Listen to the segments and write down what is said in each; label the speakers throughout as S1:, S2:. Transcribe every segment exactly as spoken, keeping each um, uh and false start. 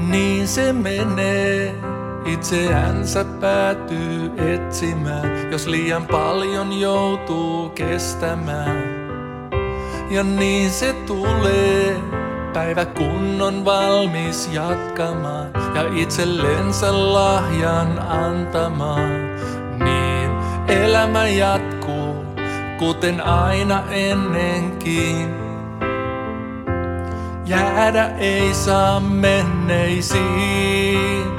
S1: Niin se menee, itseänsä päätyy etsimään, jos liian paljon joutuu kestämään. Ja niin se tulee, päivä kun on valmis jatkamaan ja itsellensä lahjan antamaan. Niin elämä jatkuu, kuten aina ennenkin. Jäädä ei saa menneisiin.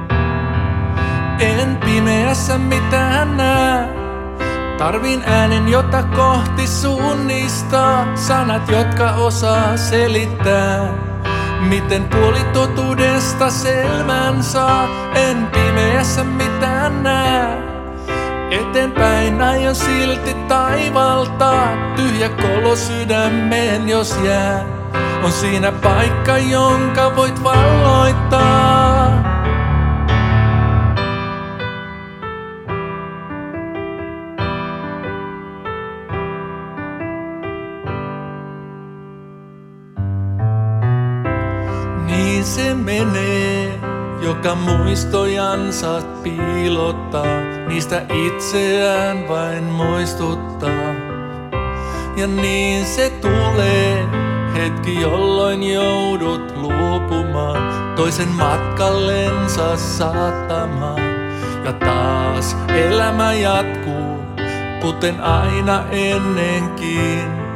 S1: En pimeässä mitään näe. Tarvin äänen, jota kohti suunnistaa. Sanat, jotka osaa selittää, miten puolitotuudesta selvän saa. En pimeässä mitään näe. Eteenpäin aion silti taivalta. Tyhjä kolo sydämeen, jos jää. On siinä paikka, jonka voit valloittaa. Niin se menee, joka muistojansa piilottaa, niistä itseään vain muistuttaa. Ja niin se tulee, hetki jolloin joudut luopumaan, toisen matkallensa saattamaan. Ja taas elämä jatkuu, kuten aina ennenkin.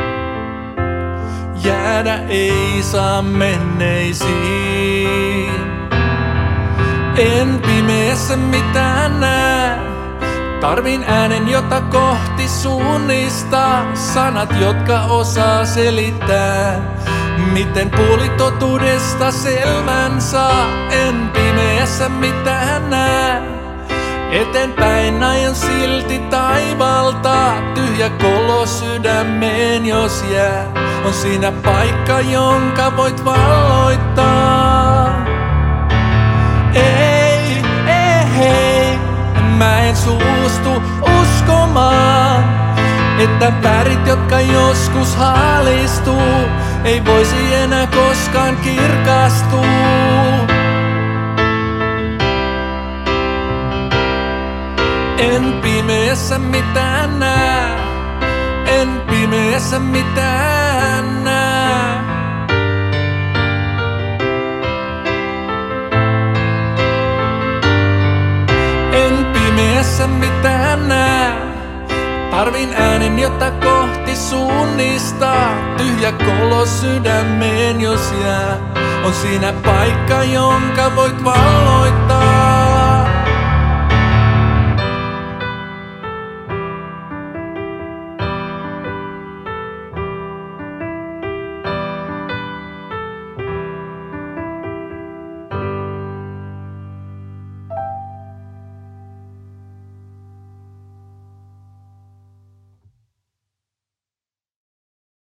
S1: Jäädä ei saa menneisiin. En pimeässä mitään näe. Tarvin äänen, jota kohti suunnistaa. Sanat, jotka osaa selittää, miten puolitotuudesta selvän saa. En pimeässä mitään näe. Eteenpäin aion silti taivalta. Tyhjä kolo sydämeen, jos jää. On siinä paikka, jonka voit valloittaa. Ei, ei, ei. Mä en suostu uskomaan, että värit, jotka joskus haalistuu, ei voisi enää koskaan kirkastua. En pimeässä mitään näe. En pimeässä mitään näe. En pimeässä mitään näe. Tarvin äänen, jota kohti suunnistaa. Tyhjä kolo sydämeen, jos jää. On siinä paikka, jonka voit valloittaa.